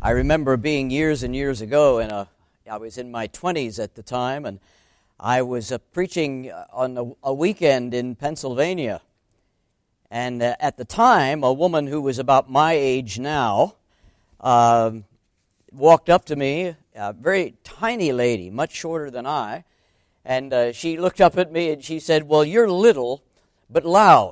I remember being years and years ago, I was in my 20s at the time, and I was preaching on a weekend in Pennsylvania. And at the time, a woman who was about my age now walked up to me, a very tiny lady, much shorter than I, and she looked up at me and she said, "Well, you're little, but loud."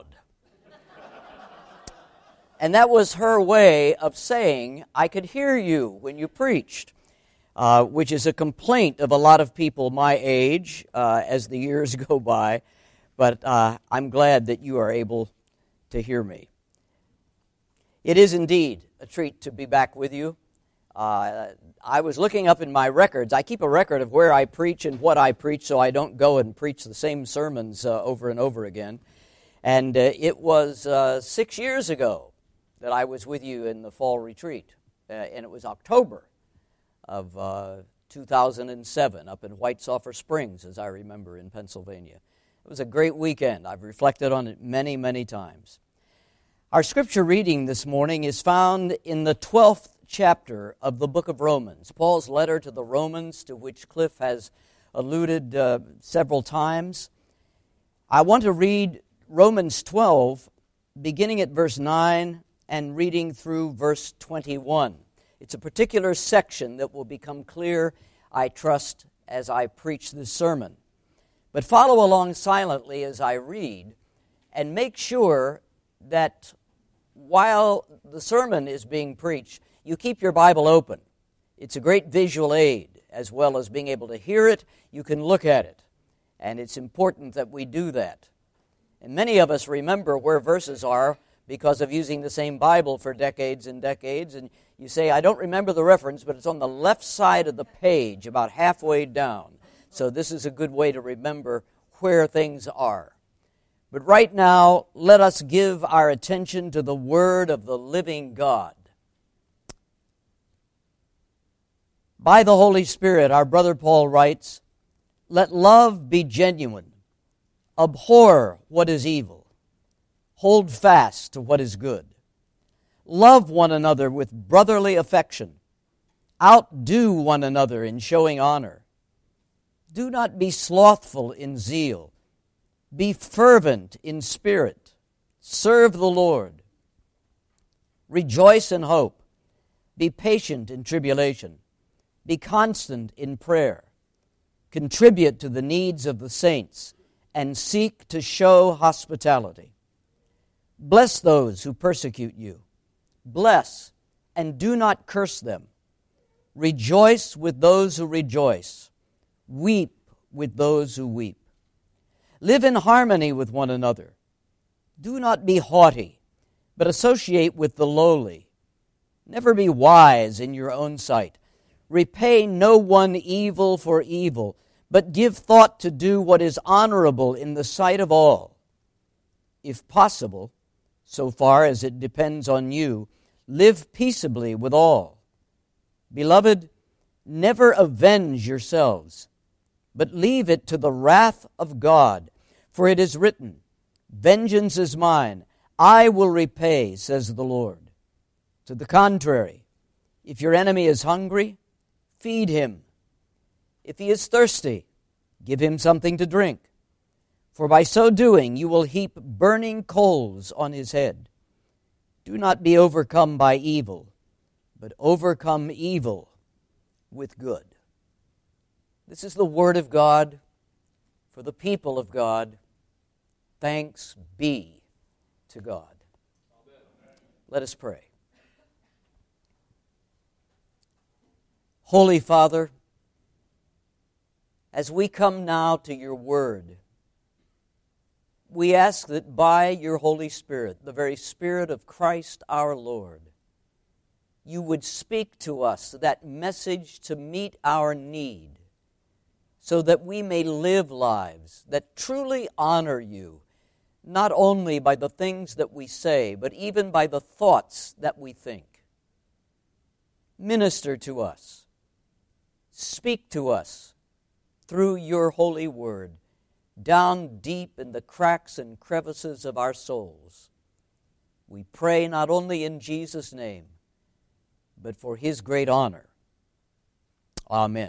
And that was her way of saying, I could hear you when you preached, which is a complaint of a lot of people my age as the years go by. But I'm glad that you are able to hear me. It is indeed a treat to be back with you. I was looking up in my records. I keep a record of where I preach and what I preach so I don't go and preach the same sermons over and over again. And it was 6 years ago that I was with you in the fall retreat, and it was October of 2007 up in White Sulphur Springs, as I remember, in Pennsylvania. It was a great weekend. I've reflected on it many, many times. Our scripture reading this morning is found in the 12th chapter of the book of Romans, Paul's letter to the Romans, to which Cliff has alluded several times. I want to read Romans 12, beginning at verse 9, and reading through verse 21. It's a particular section that will become clear, I trust, as I preach this sermon. But follow along silently as I read, and make sure that while the sermon is being preached, you keep your Bible open. It's a great visual aid, as well as being able to hear it. You can look at it, and it's important that we do that. And many of us remember where verses are because of using the same Bible for decades and decades, and you say, I don't remember the reference, but it's on the left side of the page, about halfway down. So this is a good way to remember where things are. But right now, let us give our attention to the Word of the living God. By the Holy Spirit, our brother Paul writes, "Let love be genuine. Abhor what is evil. Hold fast to what is good. Love one another with brotherly affection. Outdo one another in showing honor. Do not be slothful in zeal. Be fervent in spirit. Serve the Lord. Rejoice in hope. Be patient in tribulation. Be constant in prayer. Contribute to the needs of the saints, and seek to show hospitality. Bless those who persecute you. Bless, and do not curse them. Rejoice with those who rejoice. Weep with those who weep. Live in harmony with one another. Do not be haughty, but associate with the lowly. Never be wise in your own sight. Repay no one evil for evil, but give thought to do what is honorable in the sight of all. If possible, so far as it depends on you, live peaceably with all. Beloved, never avenge yourselves, but leave it to the wrath of God. For it is written, 'Vengeance is mine, I will repay, says the Lord.' To the contrary, if your enemy is hungry, feed him. If he is thirsty, give him something to drink. For by so doing you will heap burning coals on his head. Do not be overcome by evil, but overcome evil with good." This is the word of God for the people of God. Thanks be to God. Let us pray. Holy Father, as we come now to your word, we ask that by your Holy Spirit, the very Spirit of Christ our Lord, you would speak to us that message to meet our need, so that we may live lives that truly honor you, not only by the things that we say, but even by the thoughts that we think. Minister to us. Speak to us through your holy word, down deep in the cracks and crevices of our souls. We pray not only in Jesus' name, but for His great honor. Amen.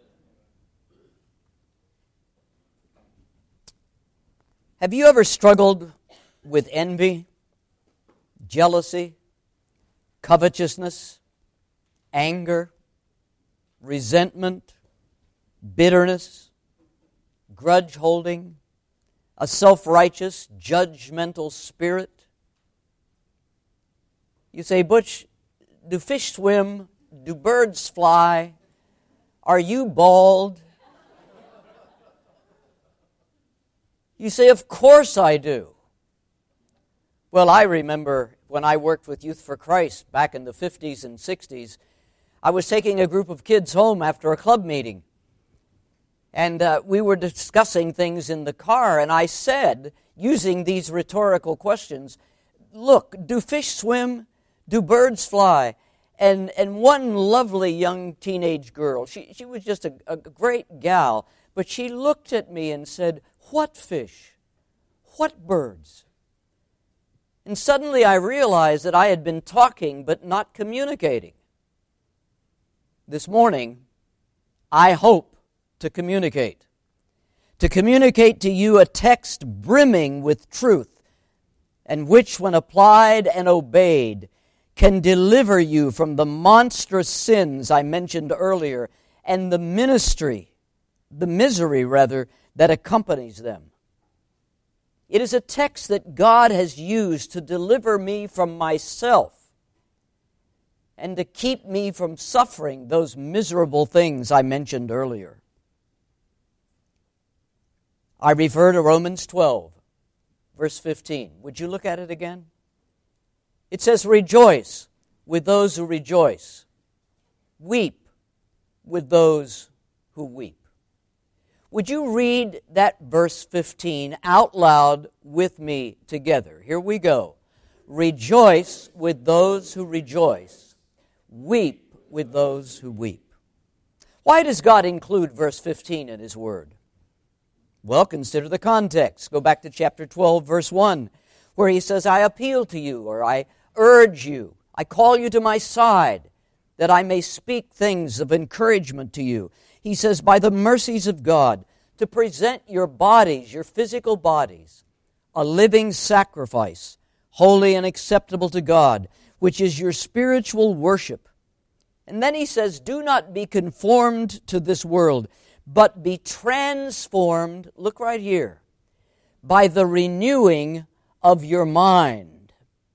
Have you ever struggled with envy, jealousy, covetousness, anger, resentment, bitterness, grudge holding, a self-righteous, judgmental spirit? You say, Butch, do fish swim? Do birds fly? Are you bald? You say, of course I do. Well, I remember when I worked with Youth for Christ back in the 50s and 60s, I was taking a group of kids home after a club meeting. And we were discussing things in the car, and I said, using these rhetorical questions, look, do fish swim? Do birds fly? And one lovely young teenage girl, she was just a great gal, but she looked at me and said, what fish? What birds? And suddenly I realized that I had been talking but not communicating. This morning, I hope to communicate to you a text brimming with truth, and which, when applied and obeyed, can deliver you from the monstrous sins I mentioned earlier and the misery, that accompanies them. It is a text that God has used to deliver me from myself and to keep me from suffering those miserable things I mentioned earlier. I refer to Romans 12, verse 15. Would you look at it again? It says, rejoice with those who rejoice. Weep with those who weep. Would you read that verse 15 out loud with me together? Here we go. Rejoice with those who rejoice. Weep with those who weep. Why does God include verse 15 in His Word? Well, consider the context. Go back to chapter 12, verse 1, where He says, I appeal to you, or I urge you, I call you to my side, that I may speak things of encouragement to you. He says, by the mercies of God, to present your bodies, your physical bodies, a living sacrifice, holy and acceptable to God, which is your spiritual worship. And then he says, do not be conformed to this world, but be transformed, look right here, by the renewing of your mind.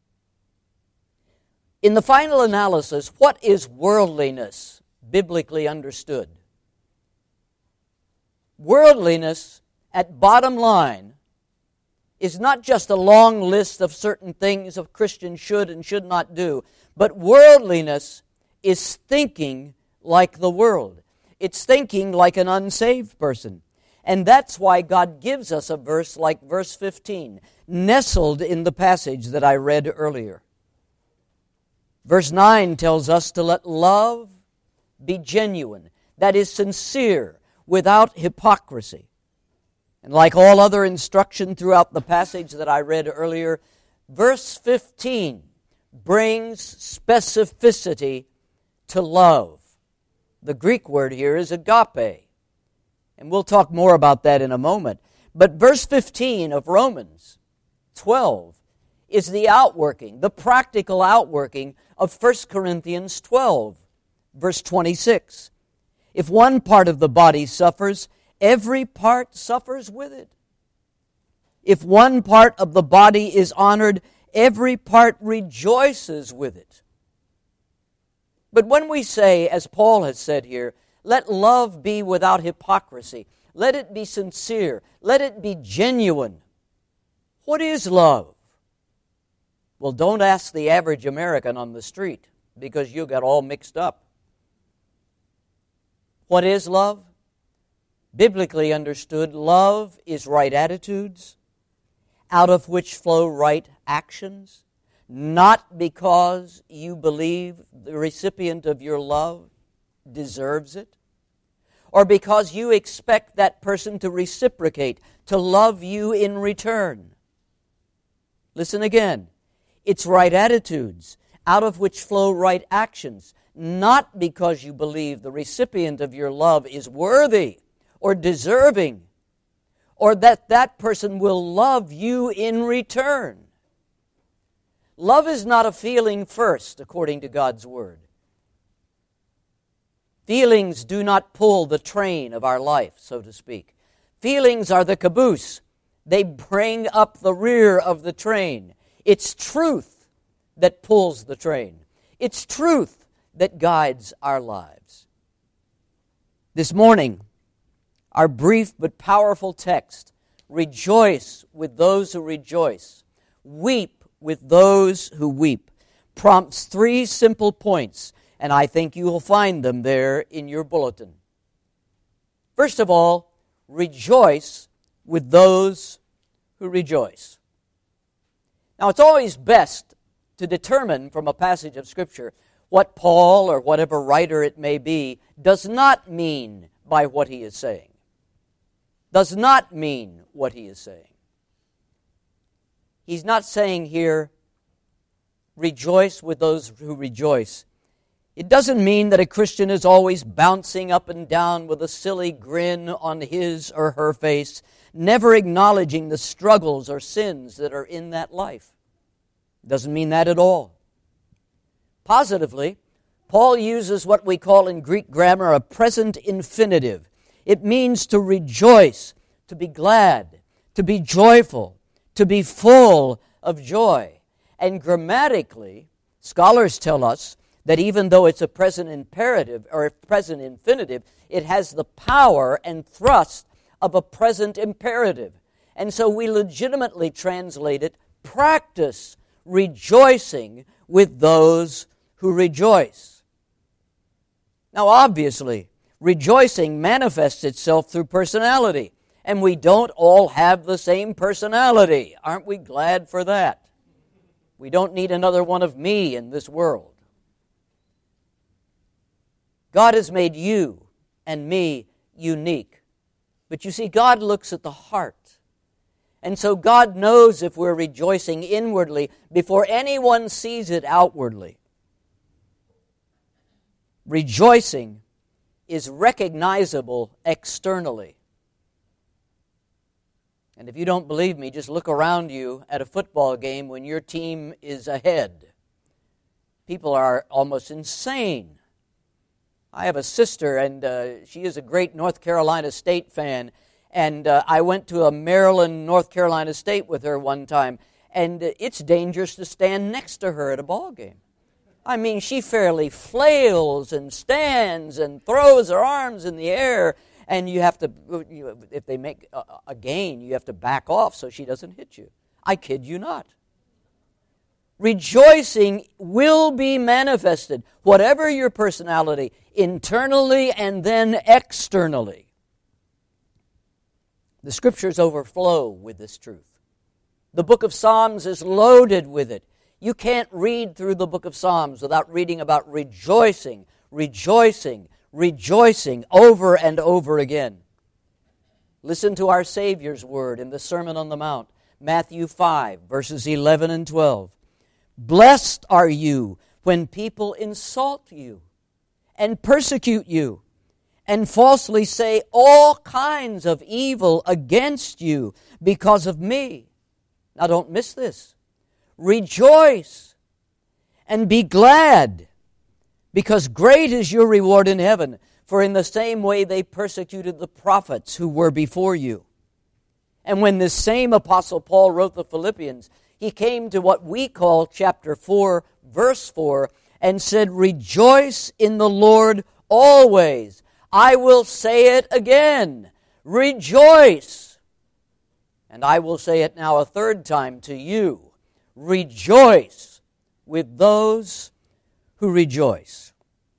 In the final analysis, what is worldliness, biblically understood? Worldliness, at bottom line, is not just a long list of certain things a Christian should and should not do, but worldliness is thinking like the world. It's thinking like an unsaved person. And that's why God gives us a verse like verse 15, nestled in the passage that I read earlier. Verse 9 tells us to let love be genuine, that is sincere, without hypocrisy. And like all other instruction throughout the passage that I read earlier, verse 15 brings specificity to love. The Greek word here is agape. And we'll talk more about that in a moment. But verse 15 of Romans 12 is the outworking, the practical outworking of 1 Corinthians 12, verse 26. If one part of the body suffers, every part suffers with it. If one part of the body is honored, every part rejoices with it. But when we say, as Paul has said here, let love be without hypocrisy, let it be sincere, let it be genuine. What is love? Well, don't ask the average American on the street, because you'll get all mixed up. What is love? Biblically understood, love is right attitudes, out of which flow right actions, not because you believe the recipient of your love deserves it, or because you expect that person to reciprocate, to love you in return. Listen again. It's right attitudes, out of which flow right actions, not because you believe the recipient of your love is worthy or deserving, or that that person will love you in return. Love is not a feeling first, according to God's Word. Feelings do not pull the train of our life, so to speak. Feelings are the caboose. They bring up the rear of the train. It's truth that pulls the train. It's truth that guides our lives. This morning, our brief but powerful text, rejoice with those who rejoice, weep with those who weep, prompts three simple points, and I think you will find them there in your bulletin. First of all, rejoice with those who rejoice. Now, it's always best to determine from a passage of Scripture what Paul or whatever writer it may be does not mean by what he is saying. Does not mean what he is saying. He's not saying here, rejoice with those who rejoice. It doesn't mean that a Christian is always bouncing up and down with a silly grin on his or her face, never acknowledging the struggles or sins that are in that life. It doesn't mean that at all. Positively, Paul uses what we call in Greek grammar a present infinitive. It means to rejoice, to be glad, to be joyful, to be full of joy. And grammatically, scholars tell us that even though it's a present imperative or a present infinitive, it has the power and thrust of a present imperative. And so we legitimately translate it, practice rejoicing with those who rejoice. Now, obviously, rejoicing manifests itself through personality, and we don't all have the same personality. Aren't we glad for that? We don't need another one of me in this world. God has made you and me unique. But you see, God looks at the heart. And so God knows if we're rejoicing inwardly before anyone sees it outwardly. Rejoicing is recognizable externally. And if you don't believe me, just look around you at a football game when your team is ahead. People are almost insane. I have a sister, and she is a great North Carolina State fan, and I went to a Maryland, North Carolina State with her one time, and it's dangerous to stand next to her at a ball game. I mean, she fairly flails and stands and throws her arms in the air, and you have to, if they make a gain, you have to back off so she doesn't hit you. I kid you not. Rejoicing will be manifested, whatever your personality, internally and then externally. The Scriptures overflow with this truth. The book of Psalms is loaded with it. You can't read through the book of Psalms without reading about rejoicing, rejoicing, rejoicing over and over again. Listen to our Savior's word in the Sermon on the Mount, Matthew 5, verses 11 and 12. Blessed are you when people insult you and persecute you and falsely say all kinds of evil against you because of me. Now don't miss this. Rejoice and be glad, because great is your reward in heaven, for in the same way they persecuted the prophets who were before you. And when this same Apostle Paul wrote the Philippians, he came to what we call chapter 4, verse 4, and said, rejoice in the Lord always. I will say it again, rejoice. And I will say it now a third time to you, rejoice with those who rejoice.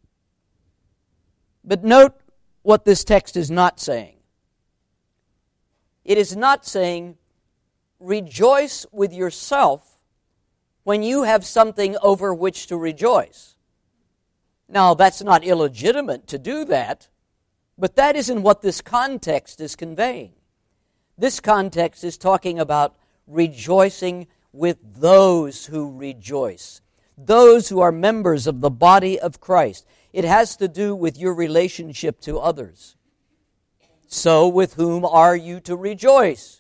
But note what this text is not saying. It is not saying, rejoice with yourself when you have something over which to rejoice. Now, that's not illegitimate to do that, but that isn't what this context is conveying. This context is talking about rejoicing with those who rejoice. those who are members of the body of Christ. It has to do with your relationship to others. So, with whom are you to rejoice?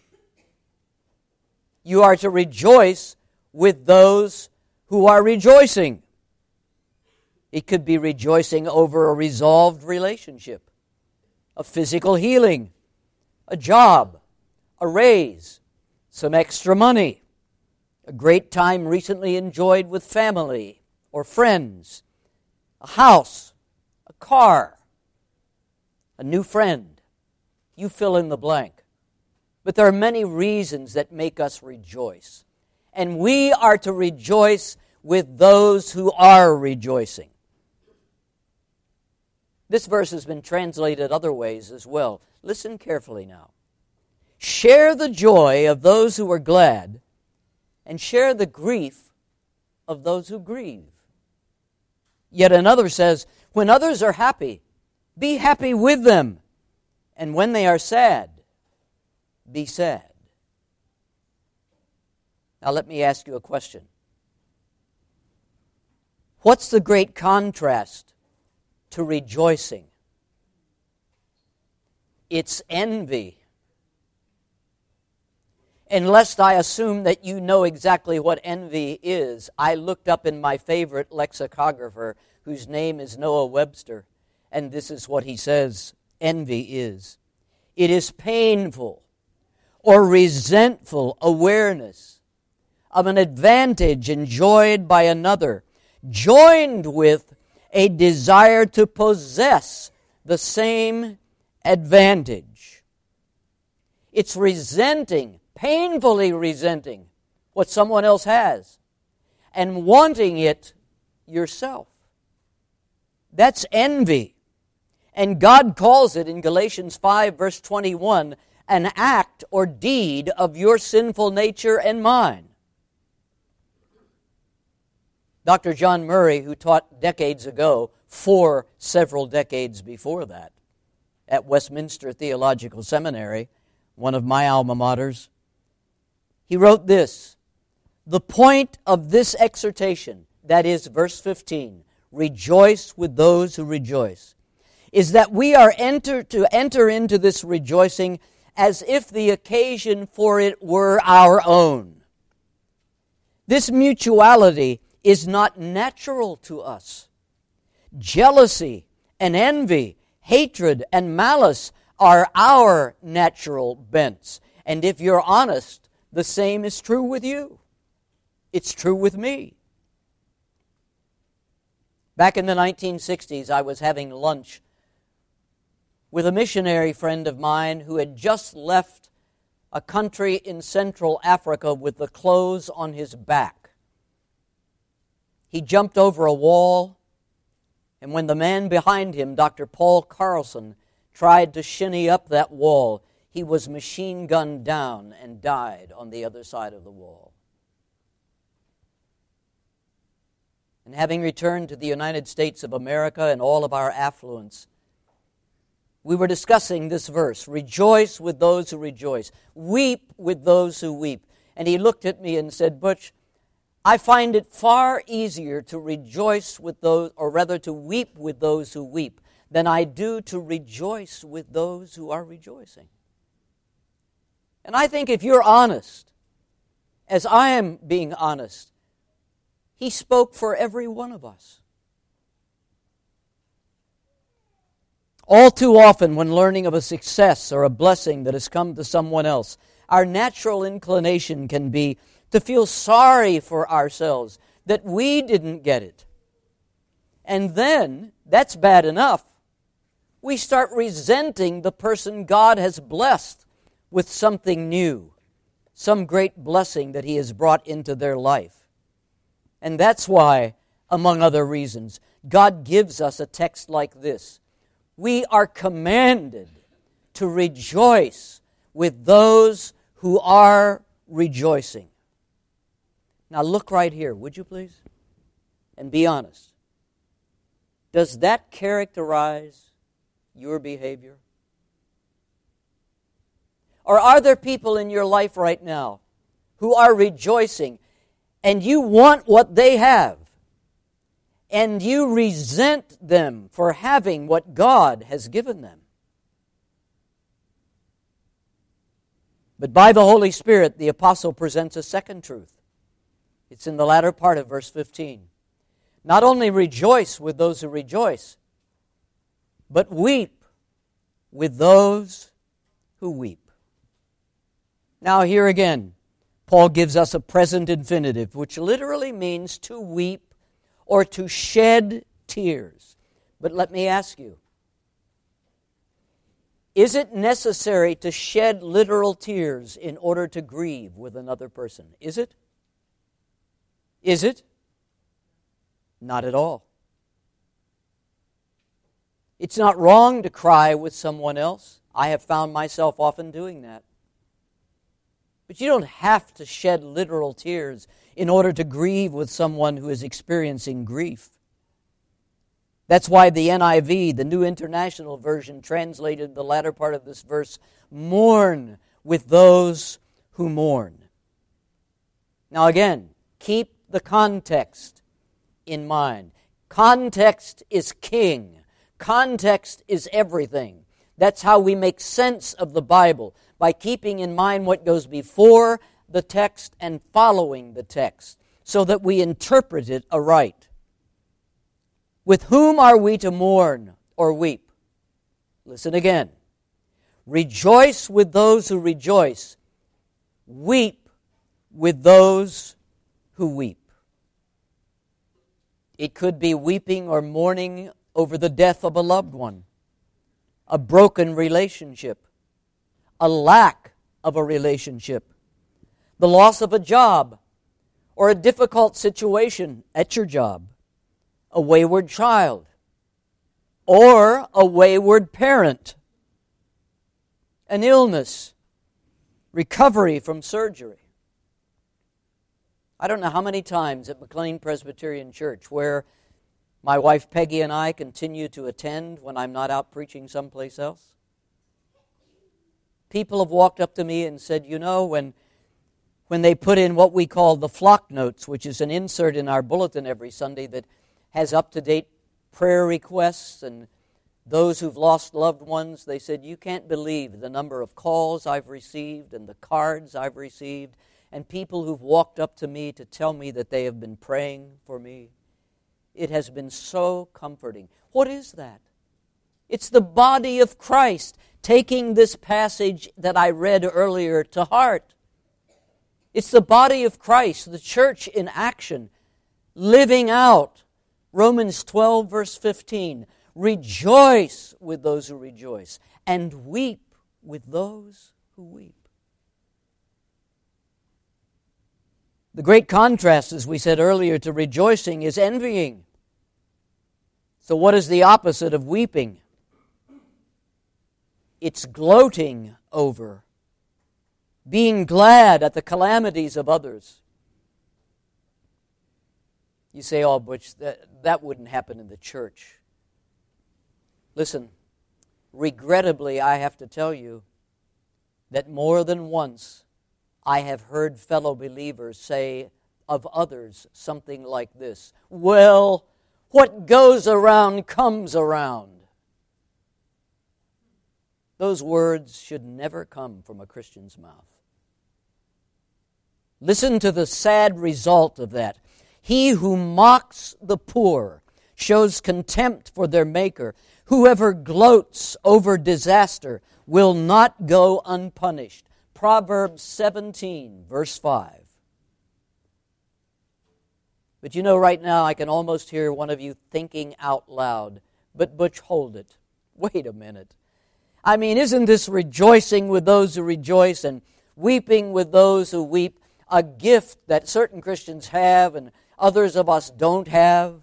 You are to rejoice with those who are rejoicing. It could be rejoicing over a resolved relationship, a physical healing, a job, a raise, some extra money, a great time recently enjoyed with family or friends, a house, a car, a new friend. You fill in the blank. But there are many reasons that make us rejoice. And we are to rejoice with those who are rejoicing. This verse has been translated other ways as well. Listen carefully now. Share the joy of those who are glad, and share the grief of those who grieve. Yet another says, when others are happy, be happy with them. And when they are sad, be sad. Now let me ask you a question. What's the great contrast to rejoicing? It's envy. And lest I assume that you know exactly what envy is, I looked up in my favorite lexicographer, whose name is Noah Webster, and this is what he says envy is. It is painful or resentful awareness of an advantage enjoyed by another, joined with a desire to possess the same advantage. It's resenting, painfully resenting what someone else has and wanting it yourself. That's envy. And God calls it in Galatians 5 verse 21 an act or deed of your sinful nature and mine. Dr. John Murray, who taught decades ago, for several decades before that, at Westminster Theological Seminary, one of my alma maters, he wrote this: the point of this exhortation, that is verse 15, rejoice with those who rejoice, is that we are to enter into this rejoicing as if the occasion for it were our own. This mutuality is not natural to us. Jealousy and envy, hatred and malice are our natural bents. And if you're honest, the same is true with you. It's true with me. Back in the 1960s, I was having lunch with a missionary friend of mine who had just left a country in Central Africa with the clothes on his back. He jumped over a wall, and when the man behind him, Dr. Paul Carlson, tried to shinny up that wall, he was machine gunned down and died on the other side of the wall. And having returned to the United States of America and all of our affluence, we were discussing this verse, rejoice with those who rejoice, weep with those who weep. And he looked at me and said, Butch, I find it far easier to rejoice with those, or rather to weep with those who weep, than I do to rejoice with those who are rejoicing. And I think if you're honest, as I am being honest, he spoke for every one of us. All too often, when learning of a success or a blessing that has come to someone else, our natural inclination can be to feel sorry for ourselves that we didn't get it. And then, that's bad enough, we start resenting the person God has blessed with something new, some great blessing that He has brought into their life. And that's why, among other reasons, God gives us a text like this. We are commanded to rejoice with those who are rejoicing. Now look right here, would you please? And be honest. Does that characterize your behavior? Or are there people in your life right now who are rejoicing and you want what they have, and you resent them for having what God has given them. But by the Holy Spirit, the apostle presents a second truth. It's in the latter part of verse 15. Not only rejoice with those who rejoice, but weep with those who weep. Now here again, Paul gives us a present infinitive, which literally means to weep or to shed tears. But let me ask you, is it necessary to shed literal tears in order to grieve with another person? Is it? Is it? Not at all. It's not wrong to cry with someone else. I have found myself often doing that. But you don't have to shed literal tears in order to grieve with someone who is experiencing grief. That's why the NIV, the New International Version, translated the latter part of this verse, mourn with those who mourn. Now again, keep the context in mind. Context is king. Context is everything. That's how we make sense of the Bible, by keeping in mind what goes before the text and following the text, so that we interpret it aright. With whom are we to mourn or weep? Listen again. Rejoice with those who rejoice. Weep with those who weep. It could be weeping or mourning over the death of a loved one, a broken relationship, a lack of a relationship, the loss of a job, or a difficult situation at your job, a wayward child, or a wayward parent, an illness, recovery from surgery. I don't know how many times at McLean Presbyterian Church where my wife Peggy and I continue to attend when I'm not out preaching someplace else. People have walked up to me and said, you know, when they put in what we call the flock notes, which is an insert in our bulletin every Sunday that has up-to-date prayer requests and those who've lost loved ones, they said, you can't believe the number of calls I've received and the cards I've received and people who've walked up to me to tell me that they have been praying for me. It has been so comforting. What is that? It's the body of Christ taking this passage that I read earlier to heart. It's the body of Christ, the church in action, living out Romans 12, verse 15. Rejoice with those who rejoice, and weep with those who weep. The great contrast, as we said earlier, to rejoicing is envying. So what is the opposite of weeping? It's gloating over, being glad at the calamities of others. You say, oh, Butch, that wouldn't happen in the church. Listen, regrettably, I have to tell you that more than once I have heard fellow believers say of others something like this: well, what goes around comes around. Those words should never come from a Christian's mouth. Listen to the sad result of that. He who mocks the poor shows contempt for their Maker. Whoever gloats over disaster will not go unpunished. Proverbs 17, verse 5. But you know, right now I can almost hear one of you thinking out loud, but Butch, hold it. Wait a minute. I mean, isn't this rejoicing with those who rejoice and weeping with those who weep a gift that certain Christians have and others of us don't have?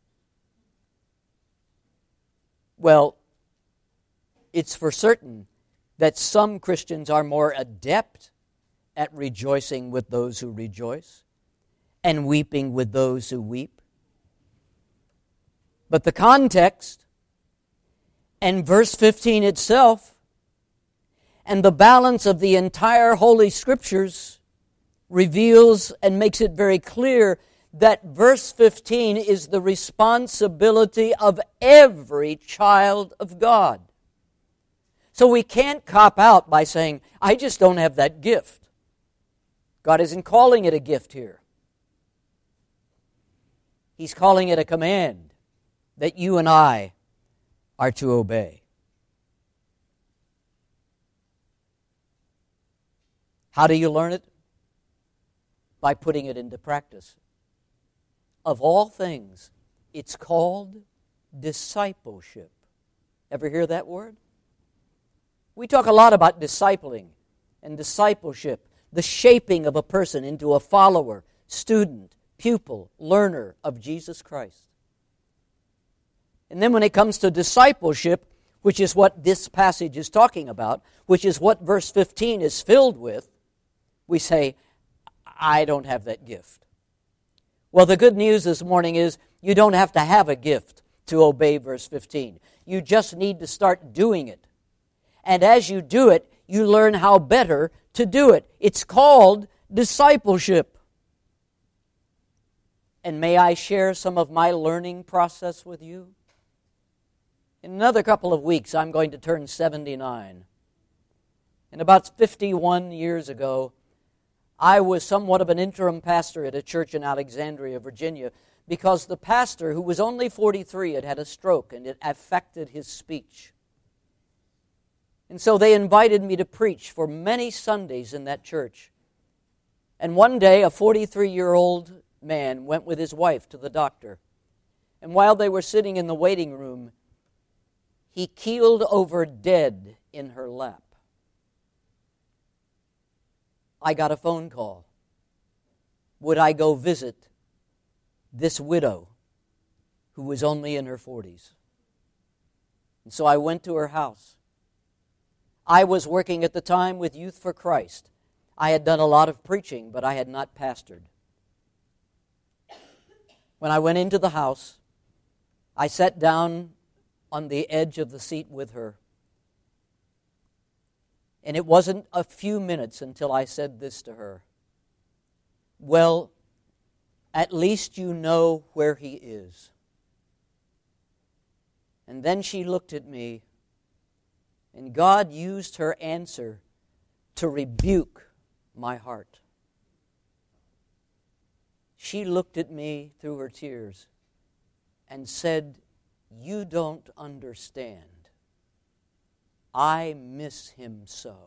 Well, it's for certain that some Christians are more adept at rejoicing with those who rejoice and weeping with those who weep. But the context and verse 15 itself and the balance of the entire Holy Scriptures reveals and makes it very clear that verse 15 is the responsibility of every child of God. So we can't cop out by saying, I just don't have that gift. God isn't calling it a gift here. He's calling it a command that you and I are to obey. How do you learn it? By putting it into practice. Of all things, it's called discipleship. Ever hear that word? We talk a lot about discipling and discipleship, the shaping of a person into a follower, student, pupil, learner of Jesus Christ. And then when it comes to discipleship, which is what this passage is talking about, which is what verse 15 is filled with, we say, I don't have that gift. Well, the good news this morning is you don't have to have a gift to obey verse 15. You just need to start doing it. And as you do it, you learn how better to do it. It's called discipleship. And may I share some of my learning process with you? In another couple of weeks, I'm going to turn 79. And about 51 years ago, I was somewhat of an interim pastor at a church in Alexandria, Virginia, because the pastor, who was only 43, had had a stroke, and it affected his speech. And so they invited me to preach for many Sundays in that church. And one day, a 43-year-old man went with his wife to the doctor. And while they were sitting in the waiting room, he keeled over dead in her lap. I got a phone call. Would I go visit this widow who was only in her 40s? And so I went to her house. I was working at the time with Youth for Christ. I had done a lot of preaching, but I had not pastored. When I went into the house, I sat down on the edge of the seat with her. And it wasn't a few minutes until I said this to her. Well, at least you know where he is. And then she looked at me, and God used her answer to rebuke my heart. She looked at me through her tears and said, "You don't understand. I miss him so."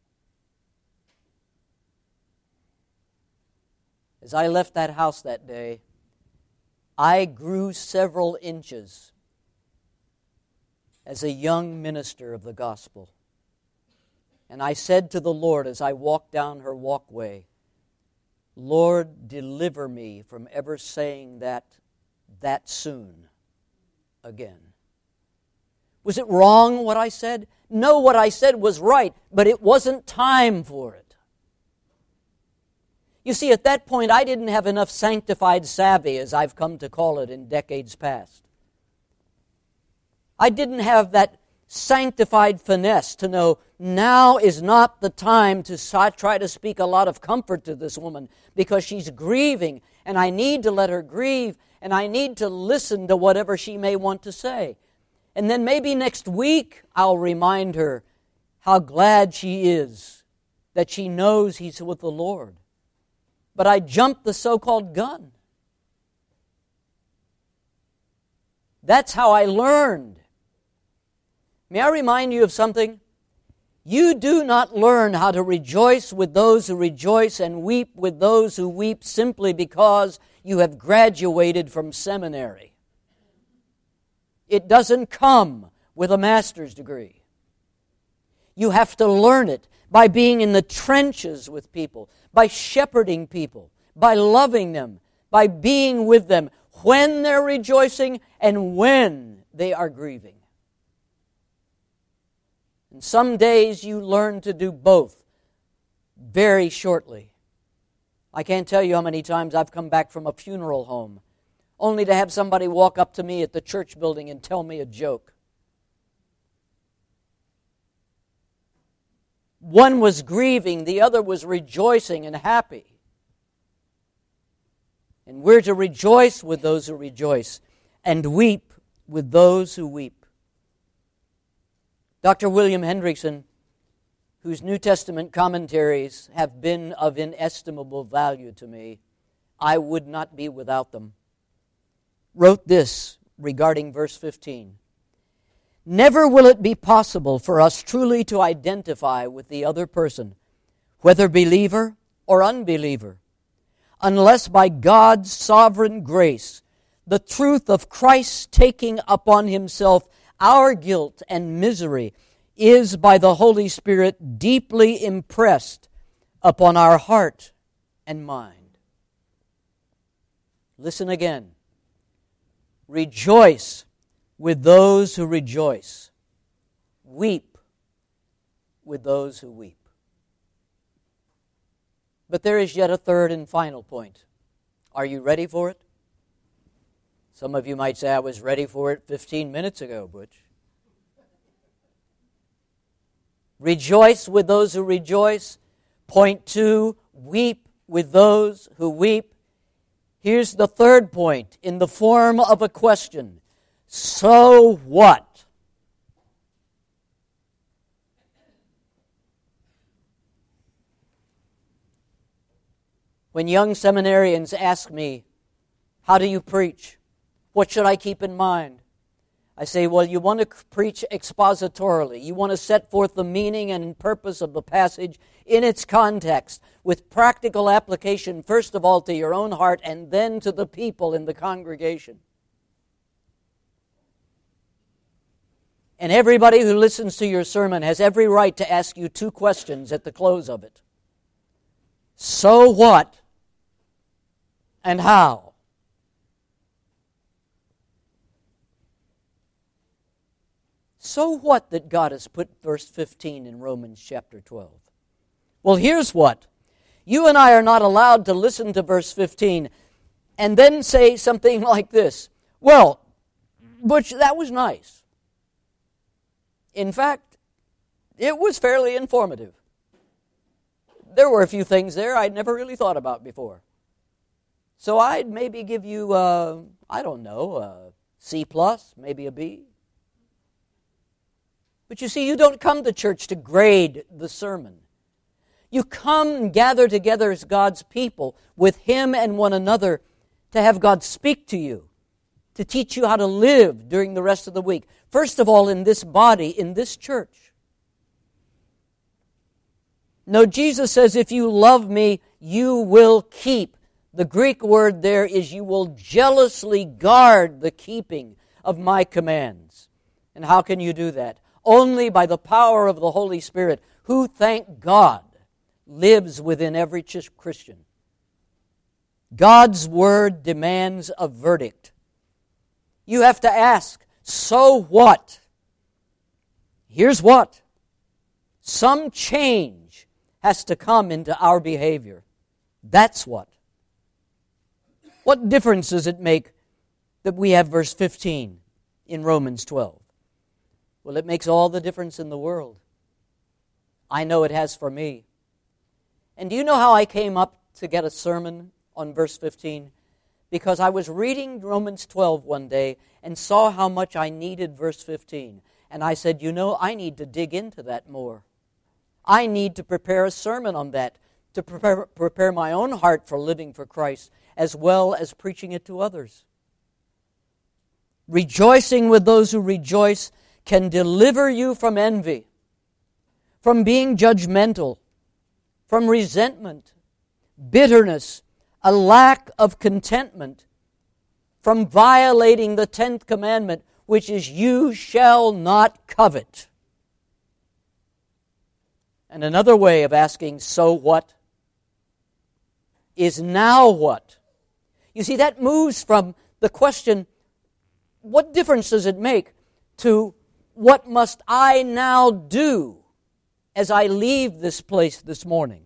As I left that house that day, I grew several inches as a young minister of the gospel. And I said to the Lord as I walked down her walkway, "Lord, deliver me from ever saying that soon again." Was it wrong what I said? No, what I said was right, but it wasn't time for it. You see, at that point, I didn't have enough sanctified savvy, as I've come to call it in decades past. I didn't have that sanctified finesse to know now is not the time to try to speak a lot of comfort to this woman because she's grieving, and I need to let her grieve, and I need to listen to whatever she may want to say. And then maybe next week I'll remind her how glad she is that she knows he's with the Lord. But I jumped the so-called gun. That's how I learned. May I remind you of something? You do not learn how to rejoice with those who rejoice and weep with those who weep simply because you have graduated from seminary. It doesn't come with a master's degree. You have to learn it by being in the trenches with people, by shepherding people, by loving them, by being with them when they're rejoicing and when they are grieving. And some days you learn to do both very shortly. I can't tell you how many times I've come back from a funeral home only to have somebody walk up to me at the church building and tell me a joke. One was grieving, the other was rejoicing and happy. And we're to rejoice with those who rejoice and weep with those who weep. Dr. William Hendrickson, whose New Testament commentaries have been of inestimable value to me, I would not be without them, wrote this regarding verse 15. Never will it be possible for us truly to identify with the other person, whether believer or unbeliever, unless by God's sovereign grace, the truth of Christ taking upon himself our guilt and misery is by the Holy Spirit deeply impressed upon our heart and mind. Listen again. Rejoice with those who rejoice. Weep with those who weep. But there is yet a third and final point. Are you ready for it? Some of you might say, I was ready for it 15 minutes ago, Butch. Rejoice with those who rejoice. Point 2, weep with those who weep. Here's the third point in the form of a question. So what? When young seminarians ask me, how do you preach? What should I keep in mind? I say, well, you want to preach expositorily. You want to set forth the meaning and purpose of the passage in its context with practical application, first of all, to your own heart and then to the people in the congregation. And everybody who listens to your sermon has every right to ask you 2 questions at the close of it. So what? And how? So what that God has put verse 15 in Romans chapter 12? Well, here's what. You and I are not allowed to listen to verse 15 and then say something like this. Well, Butch, that was nice. In fact, it was fairly informative. There were a few things there I'd never really thought about before. So I'd maybe give you, a C+, maybe a B. But you see, you don't come to church to grade the sermon. You come and gather together as God's people with Him and one another to have God speak to you, to teach you how to live during the rest of the week. First of all, in this body, in this church. No, Jesus says, if you love me, you will keep. The Greek word there is you will jealously guard the keeping of my commands. And how can you do that? Only by the power of the Holy Spirit, who, thank God, lives within every Christian. God's Word demands a verdict. You have to ask, so what? Here's what. Some change has to come into our behavior. That's what. What difference does it make that we have verse 15 in Romans 12? Well, it makes all the difference in the world. I know it has for me. And do you know how I came up to get a sermon on verse 15? Because I was reading Romans 12 one day and saw how much I needed verse 15. And I said, I need to dig into that more. I need to prepare a sermon on that, to prepare my own heart for living for Christ, as well as preaching it to others. Rejoicing with those who rejoice can deliver you from envy, from being judgmental, from resentment, bitterness, a lack of contentment, from violating the 10th commandment, which is, you shall not covet. And another way of asking, so what, is now what? You see, that moves from the question, what difference does it make, to what must I now do as I leave this place this morning?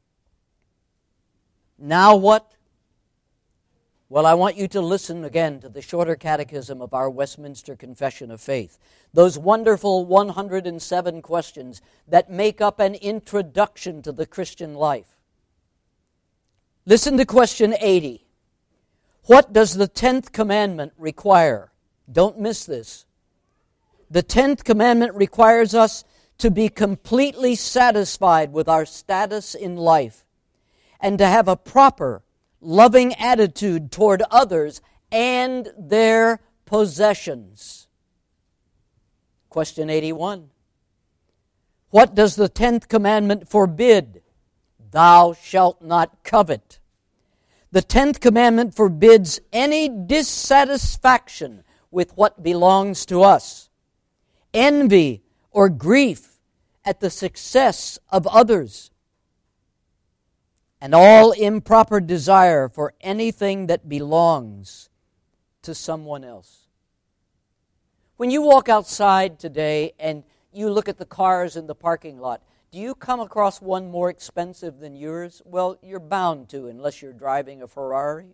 Now what? Well, I want you to listen again to the shorter catechism of our Westminster Confession of Faith. Those wonderful 107 questions that make up an introduction to the Christian life. Listen to question 80. What does the 10th commandment require? Don't miss this. The 10th commandment requires us to be completely satisfied with our status in life and to have a proper, loving attitude toward others and their possessions. Question 81. What does the 10th commandment forbid? Thou shalt not covet. The 10th commandment forbids any dissatisfaction with what belongs to us, envy or grief at the success of others, and all improper desire for anything that belongs to someone else. When you walk outside today and you look at the cars in the parking lot, do you come across one more expensive than yours? Well, you're bound to, unless you're driving a Ferrari.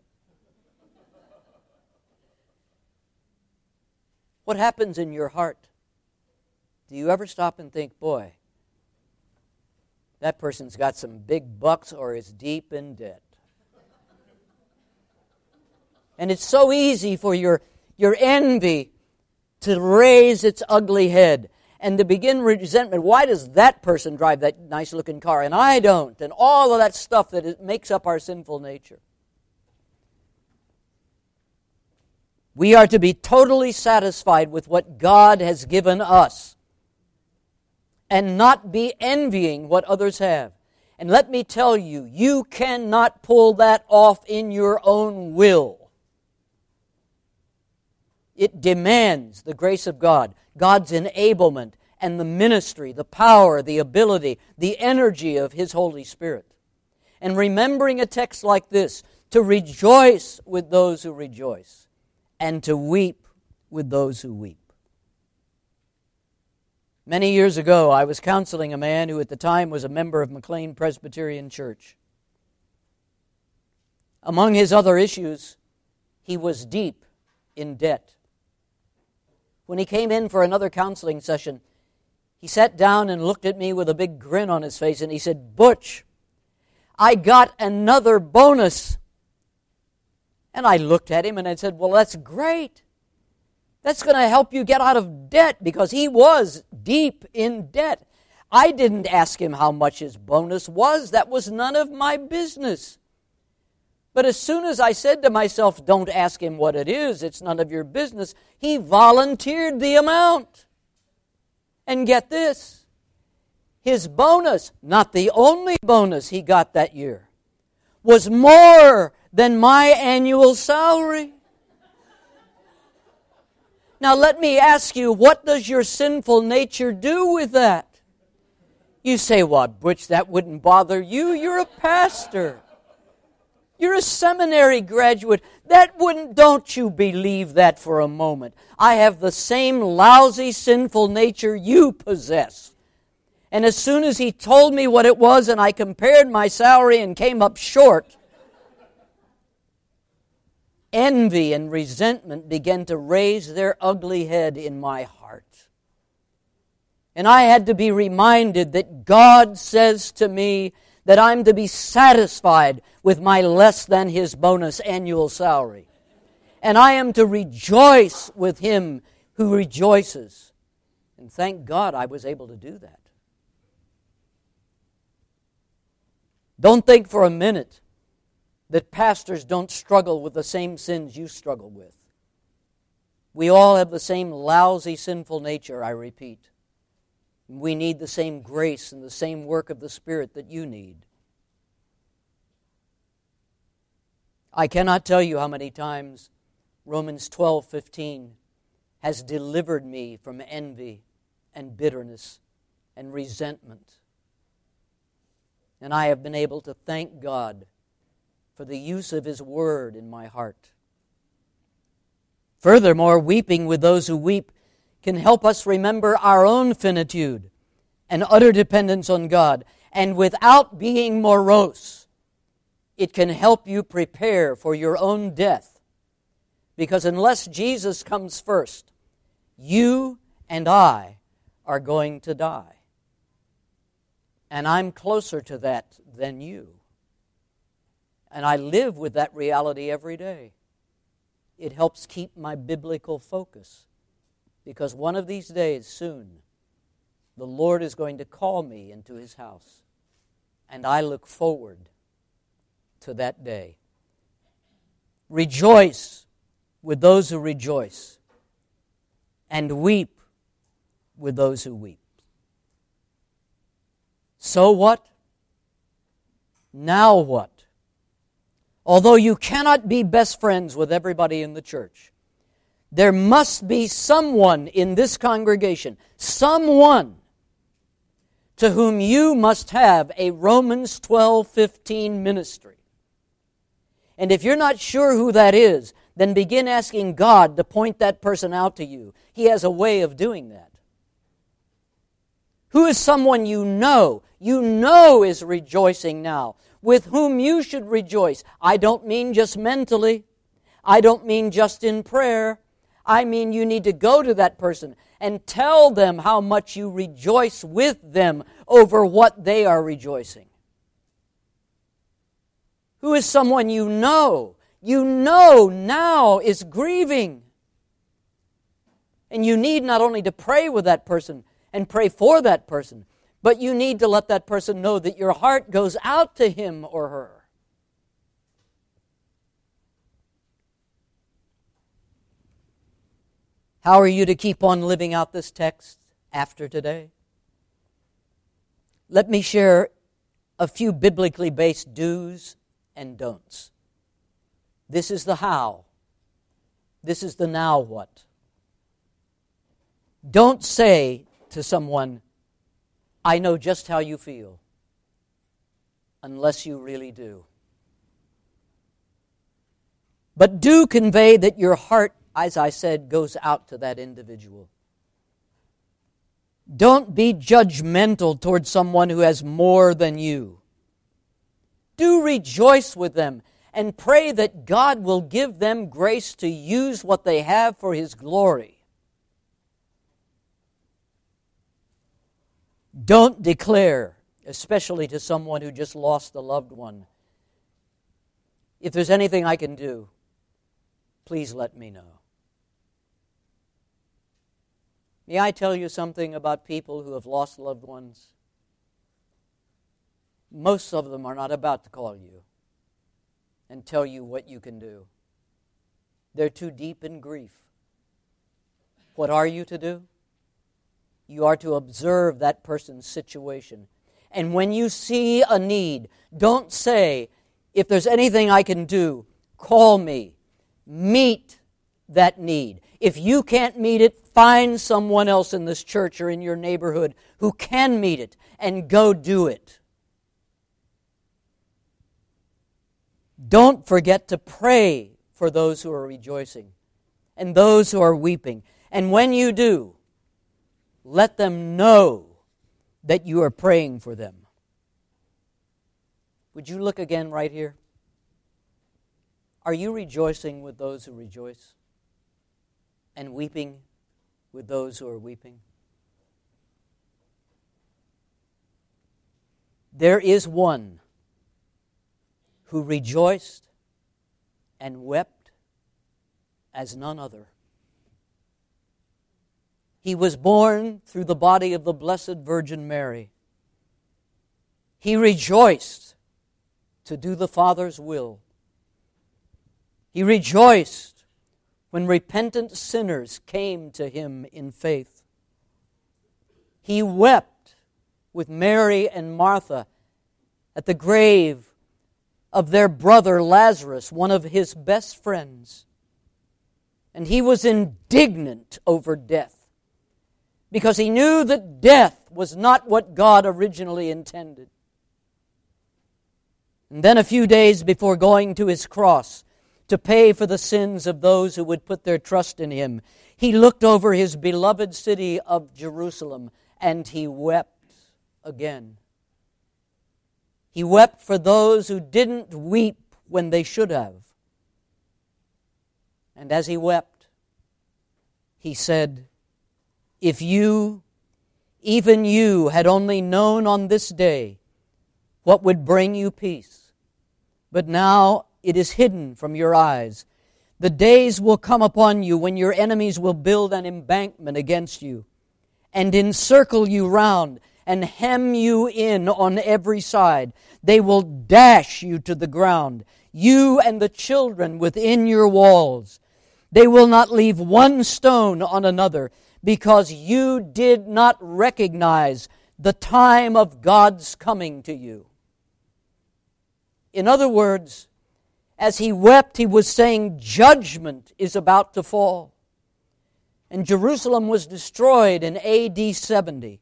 What happens in your heart? Do you ever stop and think, boy, that person's got some big bucks or is deep in debt? And it's so easy for your envy to raise its ugly head and to begin resentment. Why does that person drive that nice-looking car and I don't? And all of that stuff that makes up our sinful nature. We are to be totally satisfied with what God has given us and not be envying what others have. And let me tell you, you cannot pull that off in your own will. It demands the grace of God, God's enablement, and the ministry, the power, the ability, the energy of His Holy Spirit. And remembering a text like this, to rejoice with those who rejoice, and to weep with those who weep. Many years ago, I was counseling a man who at the time was a member of McLean Presbyterian Church. Among his other issues, he was deep in debt. When he came in for another counseling session, he sat down and looked at me with a big grin on his face, and he said, "Butch, I got another bonus." And I looked at him and I said, "Well, that's great. That's going to help you get out of debt," because he was deep in debt. I didn't ask him how much his bonus was. That was none of my business. But as soon as I said to myself, don't ask him what it is, it's none of your business, he volunteered the amount. And get this, his bonus, not the only bonus he got that year, was more than my annual salary. Now let me ask you, what does your sinful nature do with that? You say, "Well, Butch, that wouldn't bother you. You're a pastor. You're a seminary graduate. That wouldn't," don't you believe that for a moment. I have the same lousy, sinful nature you possess. And as soon as he told me what it was and I compared my salary and came up short, envy and resentment began to raise their ugly head in my heart. And I had to be reminded that God says to me that I'm to be satisfied with my less than his bonus annual salary. And I am to rejoice with him who rejoices. And thank God I was able to do that. Don't think for a minute that pastors don't struggle with the same sins you struggle with. We all have the same lousy, sinful nature, I repeat. We need the same grace and the same work of the Spirit that you need. I cannot tell you how many times Romans 12:15 has delivered me from envy and bitterness and resentment. And I have been able to thank God for the use of His Word in my heart. Furthermore, weeping with those who weep can help us remember our own finitude and utter dependence on God. And without being morose, it can help you prepare for your own death. Because unless Jesus comes first, you and I are going to die. And I'm closer to that than you. And I live with that reality every day. it helps keep my biblical focus. Because one of these days, soon, the Lord is going to call me into His house. And I look forward to that day. Rejoice with those who rejoice, and weep with those who weep. So what? Now what? Although you cannot be best friends with everybody in the church, there must be someone in this congregation, someone to whom you must have a Romans 12:15 ministry. And if you're not sure who that is, then begin asking God to point that person out to you. He has a way of doing that. Who is someone you know is rejoicing now, with whom you should rejoice? I don't mean just mentally. I don't mean just in prayer. I mean you need to go to that person and tell them how much you rejoice with them over what they are rejoicing. Who is someone you know now is grieving? And you need not only to pray with that person and pray for that person, but you need to let that person know that your heart goes out to him or her. How are you to keep on living out this text after today? Let me share a few biblically based do's and don'ts. This is the how. This is the now what. Don't say to someone, I know just how you feel, unless you really do. But do convey that your heart, as I said, goes out to that individual. Don't be judgmental toward someone who has more than you. Do rejoice with them and pray that God will give them grace to use what they have for His glory. Don't declare, especially to someone who just lost a loved one, if there's anything I can do, please let me know. May I tell you something about people who have lost loved ones? Most of them are not about to call you and tell you what you can do. They're too deep in grief. What are you to do? You are to observe that person's situation. And when you see a need, don't say, if there's anything I can do, call me. Meet that need. If you can't meet it, find someone else in this church or in your neighborhood who can meet it and go do it. Don't forget to pray for those who are rejoicing and those who are weeping. And when you do, let them know that you are praying for them. Would you look again right here? Are you rejoicing with those who rejoice and weeping with those who are weeping? There is one who rejoiced and wept as none other. He was born through the body of the Blessed Virgin Mary. He rejoiced to do the Father's will. He rejoiced when repentant sinners came to Him in faith. He wept with Mary and Martha at the grave of their brother Lazarus, one of His best friends. And He was indignant over death because He knew that death was not what God originally intended. And then a few days before going to His cross to pay for the sins of those who would put their trust in Him, He looked over His beloved city of Jerusalem and He wept again. He wept for those who didn't weep when they should have. And as He wept, He said, if you, even you, had only known on this day what would bring you peace, but now it is hidden from your eyes. The days will come upon you when your enemies will build an embankment against you and encircle you round and hem you in on every side. They will dash you to the ground, you and the children within your walls. They will not leave one stone on another, because you did not recognize the time of God's coming to you. In other words, as he wept, he was saying judgment is about to fall. And Jerusalem was destroyed in AD 70.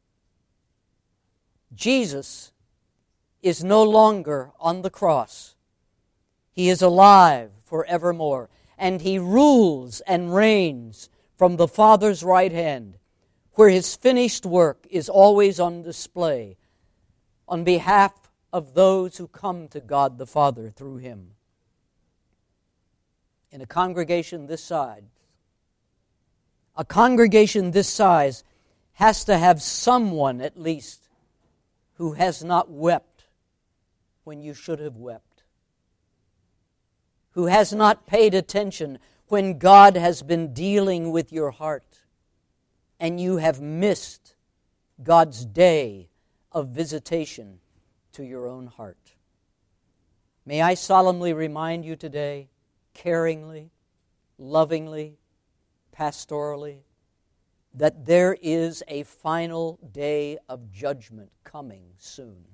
Jesus is no longer on the cross. He is alive forevermore, and he rules and reigns from the Father's right hand, where his finished work is always on display on behalf of those who come to God the Father through him. In a congregation this size, has to have someone at least who has not wept when you should have wept, who has not paid attention when God has been dealing with your heart and you have missed God's day of visitation to your own heart. May I solemnly remind you today, caringly, lovingly, pastorally, that there is a final day of judgment coming soon.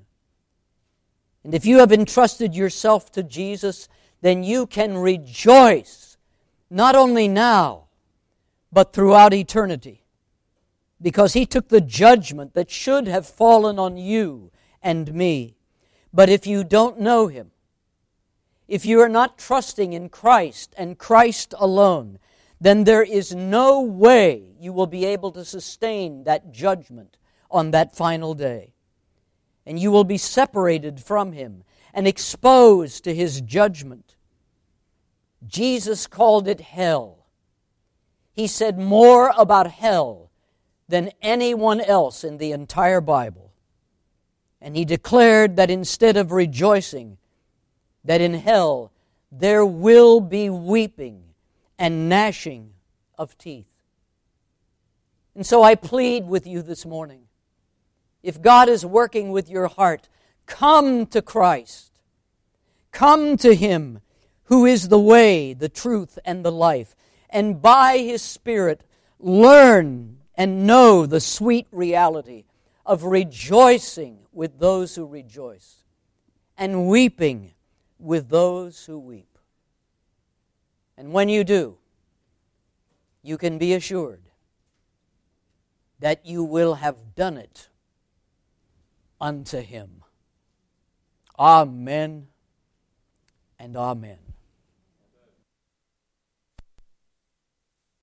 And if you have entrusted yourself to Jesus, then you can rejoice, not only now, but throughout eternity, because he took the judgment that should have fallen on you and me. But if you don't know him, if you are not trusting in Christ and Christ alone, then there is no way you will be able to sustain that judgment on that final day. And you will be separated from him and exposed to his judgment. Jesus called it hell. He said more about hell than anyone else in the entire Bible. And he declared that instead of rejoicing, that in hell there will be weeping and gnashing of teeth. And so I plead with you this morning, if God is working with your heart, come to Christ. Come to him who is the way, the truth, and the life. And by his Spirit, learn and know the sweet reality of rejoicing with those who rejoice and weeping with those who weep. And when you do, you can be assured that you will have done it unto him. Amen and amen.